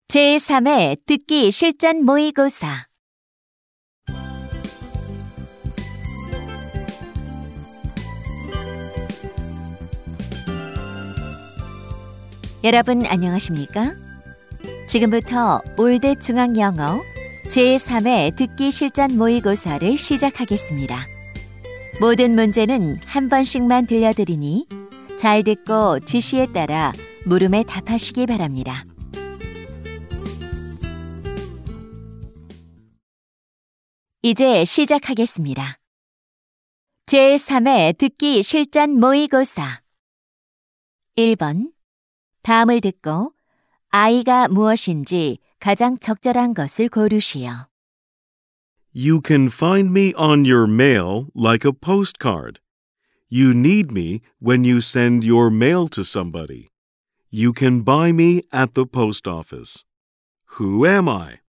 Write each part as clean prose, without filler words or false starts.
제3회 듣기 실전 모의고사 여러분 안녕하십니까? 지금부터 올드 중앙영어 제3회 듣기 실전 모의고사를 시작하겠습니다. 모든 문제는 한 번씩만 들려드리니 잘 듣고 지시에 따라 물음에 답하시기 바랍니다. 이제 시작하겠습니다. 제3회 듣기 실전 모의고사 1번 다음을 듣고 아이가 무엇인지 가장 적절한 것을 고르시오. You can find me on your mail like a postcard. You need me when you send your mail to somebody. You can buy me at the post office. Who am I?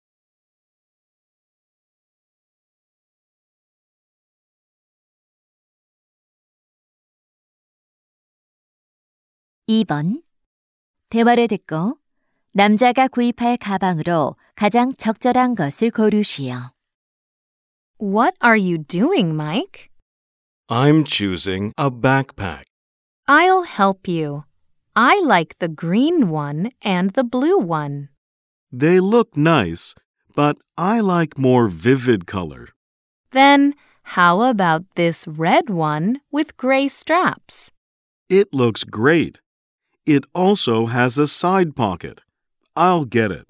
2번 대화를 듣고 남자가 구입할 가방으로 가장 적절한 것을 고르시오. What are you doing, Mike? I'm choosing a backpack. I'll help you. I like the green one and the blue one. They look nice, but I like more vivid color. Then, how about this red one with gray straps? It looks great. It also has a side pocket. I'll get it.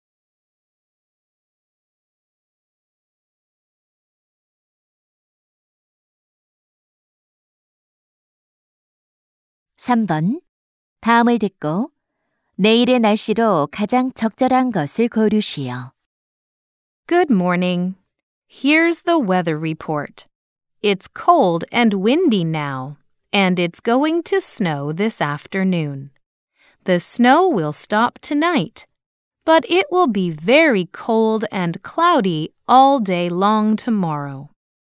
3번 다음을 듣고 내일의 날씨로 가장 적절한 것을 고르시오. Good morning. Here's the weather report. It's cold and windy now, and it's going to snow this afternoon. The snow will stop tonight, but it will be very cold and cloudy all day long tomorrow.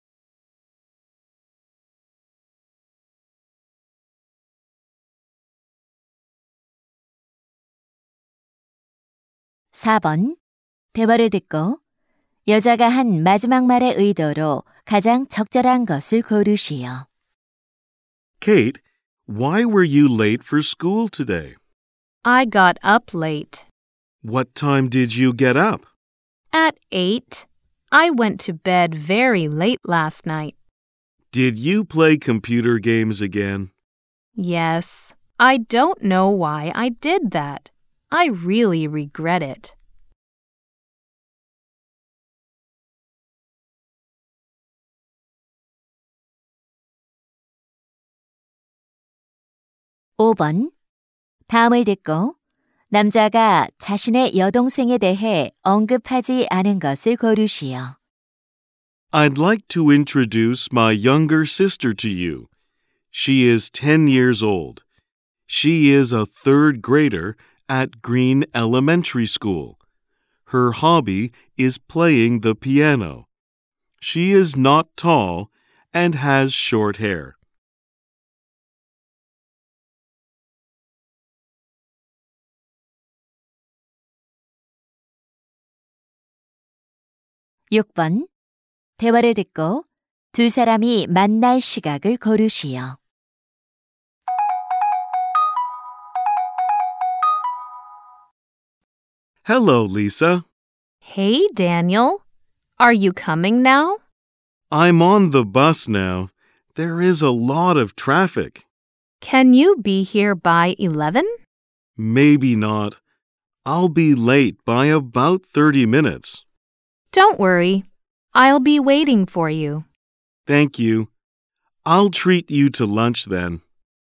4번 대화를 듣고 여자가 한 마지막 말의 의도로 가장 적절한 것을 고르시오. Kate, why were you late for school today? I got up late. What time did you get up? At 8. I went to bed very late last night. Did you play computer games again? Yes. I don't know why I did that. I really regret it. (5번) 다음을 듣고 남자가 자신의 여동생에 대해 언급하지 않은 것을 고르시오. I'd like to introduce my younger sister to you. She is 10 years old. She is a third grader at Green Elementary School. Her hobby is playing the piano. She is not tall and has short hair. 6번 대화를 듣고 두 사람이 만날 시각을 고르시오. Hello, Lisa. Hey, Daniel. Are you coming now? I'm on the bus now. There is a lot of traffic. Can you be here by 11? Maybe not. I'll be late by about 30 minutes. Don't worry. I'll be waiting for you. Thank you. I'll treat you to lunch then.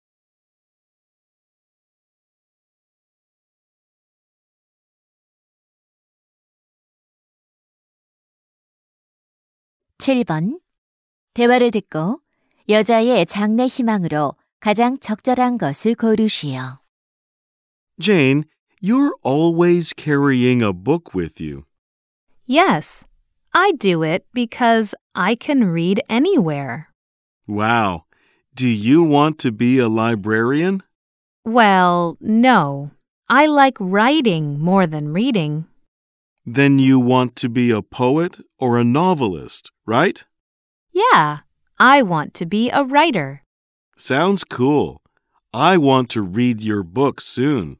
(7번) 대화를 듣고 여자의 장래 희망으로 가장 적절한 것을 고르시오. Jane, you're always carrying a book with you. Yes, I do it because I can read anywhere. Wow. Do you want to be a librarian? Well, no. I like writing more than reading. Then you want to be a poet or a novelist, right? Yeah, I want to be a writer. Sounds cool. I want to read your book soon.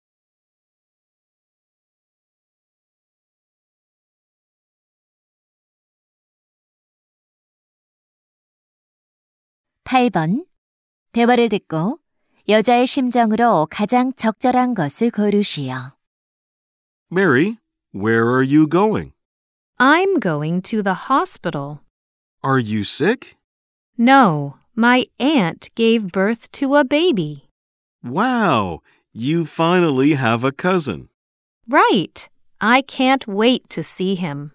(8번) 대화를 듣고 여자의 심정으로 가장 적절한 것을 고르시오. Mary, where are you going? I'm going to the hospital. Are you sick? No, my aunt gave birth to a baby. Wow, you finally have a cousin. Right. I can't wait to see him.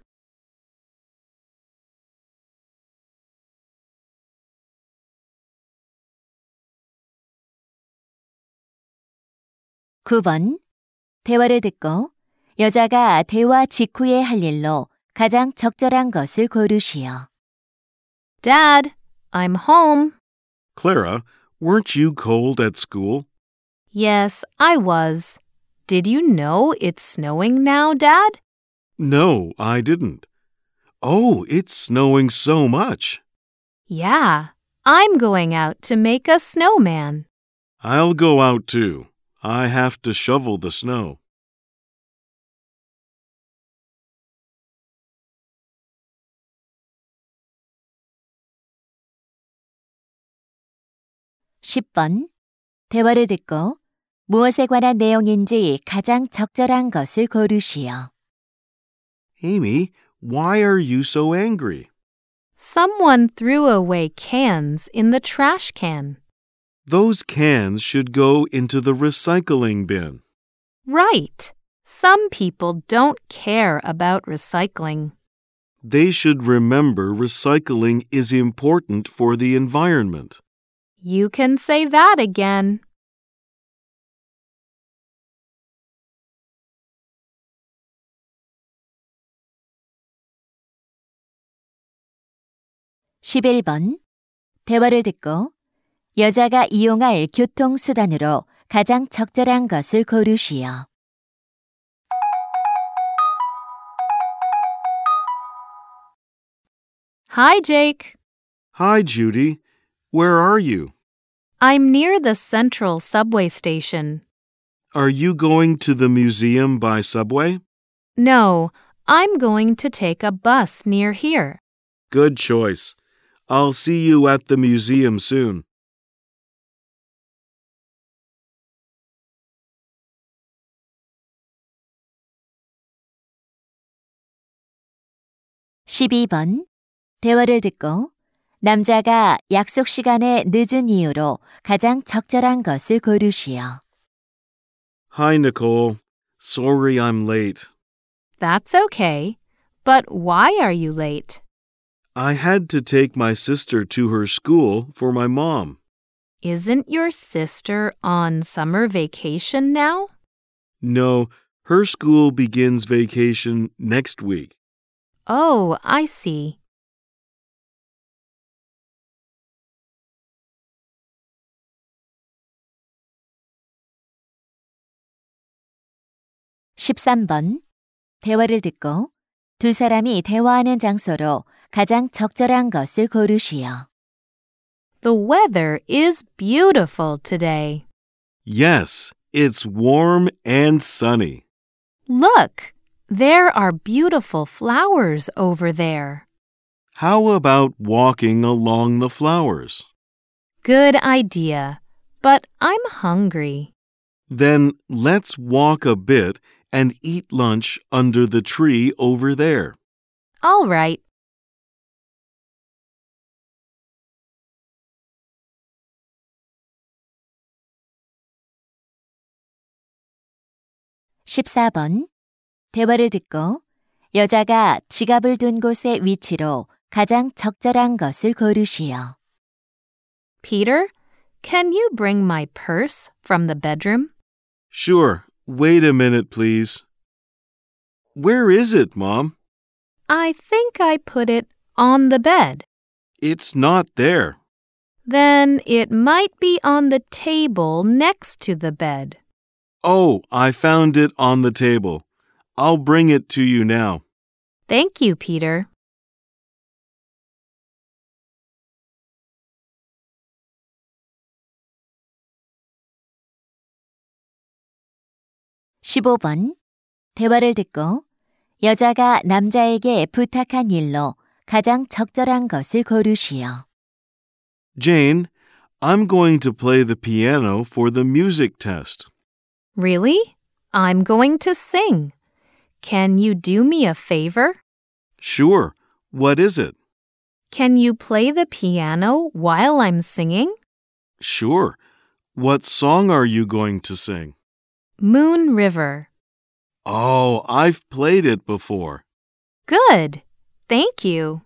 (9번) 대화를 듣고 여자가 대화 직후에 할 일로 가장 적절한 것을 고르시오. Dad, I'm home. Clara, weren't you cold at school? Yes, I was. Did you know it's snowing now, Dad? No, I didn't. Oh, it's snowing so much. Yeah, I'm going out to make a snowman. I'll go out too. I have to shovel the snow. (10번) 대화를 듣고 무엇에 관한 내용인지 가장 적절한 것을 고르시오. Amy, why are you so angry? Someone threw away cans in the trash can. Those cans should go into the recycling bin. Right. Some people don't care about recycling. They should remember recycling is important for the environment. You can say that again. (11번) 대화를 듣고 여자가 이용할 교통수단으로 가장 적절한 것을 고르시오. Hi, Jake. Hi, Judy. Where are you? I'm near the central subway station. Are you going to the museum by subway? No, I'm going to take a bus near here. Good choice. I'll see you at the museum soon. (12번) 대화를 듣고 남자가 약속 시간에 늦은 이유로 가장 적절한 것을 고르시오. Hi, Nicole. Sorry I'm late. That's okay. But why are you late? I had to take my sister to her school for my mom. Isn't your sister on summer vacation now? No, her school begins vacation next week. Oh, I see. (13번) 대화를 듣고 두 사람이 대화하는 장소로 가장 적절한 것을 고르시오. The weather is beautiful today. Yes, it's warm and sunny. Look, there are beautiful flowers over there. How about walking along the flowers? Good idea, but I'm hungry. Then let's walk a bit and eat lunch under the tree over there. All right. (14번) 대화를 듣고 여자가 지갑을 둔 곳의 위치로 가장 적절한 것을 고르시오. Peter, can you bring my purse from the bedroom? Sure. Wait a minute, please. Where is it, Mom? I think I put it on the bed. It's not there. Then it might be on the table next to the bed. Oh, I found it on the table. I'll bring it to you now. Thank you, Peter. (15번) 대화를 듣고 여자가 남자에게 부탁한 일로 가장 적절한 것을 고르시오. Jane, I'm going to play the piano for the music test. Really? I'm going to sing. Can you do me a favor? Sure. What is it? Can you play the piano while I'm singing? Sure. What song are you going to sing? Moon River. Oh, I've played it before. Good. Thank you.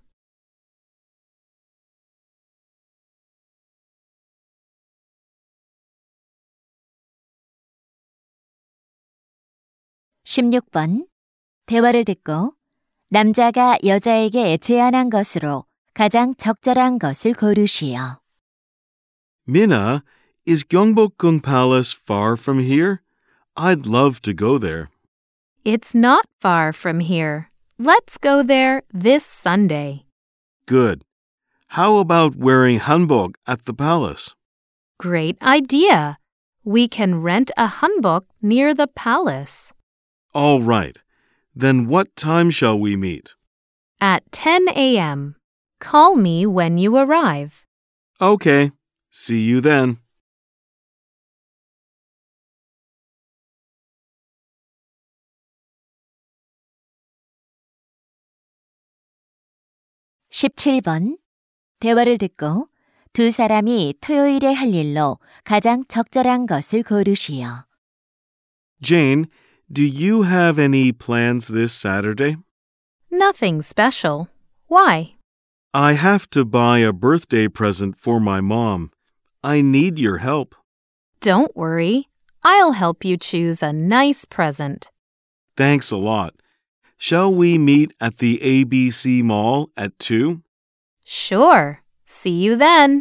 (16번) 대화를 듣고 남자가 여자에게 제안한 것으로 가장 적절한 것을 고르시오. Minna, is Gyeongbokgung Palace far from here? I'd love to go there. It's not far from here. Let's go there this Sunday. Good. How about wearing hanbok at the palace? Great idea. We can rent a hanbok near the palace. All right. Then what time shall we meet? At 10 a.m. Call me when you arrive. Okay. See you then. (17번) 대화를 듣고 두 사람이 토요일에 할 일로 가장 적절한 것을 고르시오. Jane, do you have any plans this Saturday? Nothing special. Why? I have to buy a birthday present for my mom. I need your help. Don't worry. I'll help you choose a nice present. Thanks a lot. Shall we meet at the ABC Mall at 2? Sure. See you then.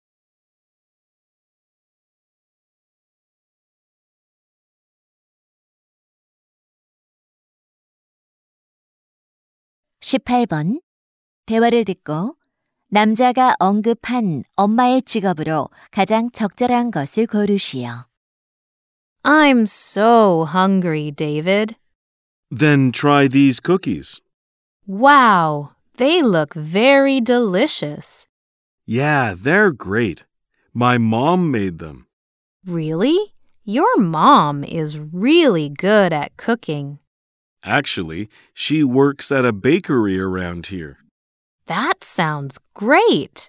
(18번) 대화를 듣고 남자가 언급한 엄마의 직업으로 가장 적절한 것을 고르시오. I'm so hungry, David. Then try these cookies. Wow, they look very delicious. Yeah, they're great. My mom made them. Really? Your mom is really good at cooking. Actually, she works at a bakery around here. That sounds great.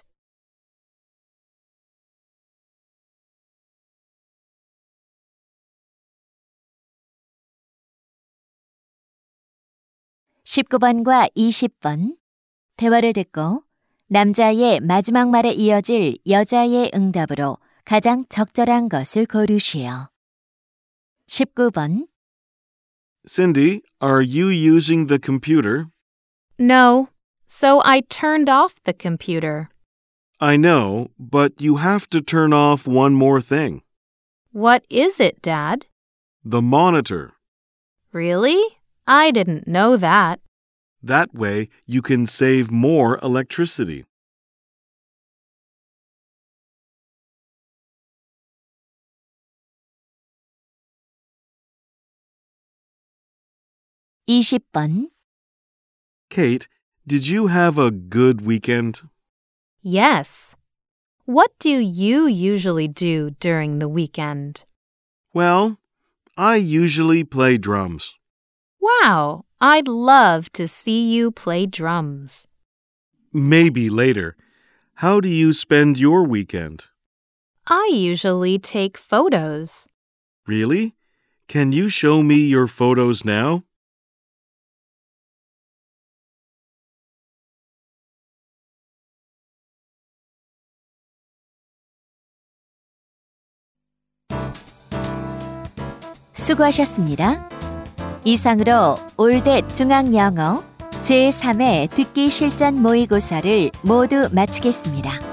(19번과 20번) 대화를 듣고 남자의 마지막 말에 이어질 여자의 응답으로 가장 적절한 것을 고르시오. (19번) Cindy, are you using the computer? No, so I turned off the computer. I know, but you have to turn off one more thing. What is it, Dad? The monitor. Really? I didn't know that. That way, you can save more electricity. (20번) Kate, did you have a good weekend? Yes. What do you usually do during the weekend? Well, I usually play drums. Wow, I'd love to see you play drums. Maybe later. How do you spend your weekend? I usually take photos. Really? Can you show me your photos now? 수고하셨습니다. 이상으로 올댓 중앙영어 제3회 듣기 실전 모의고사를 모두 마치겠습니다.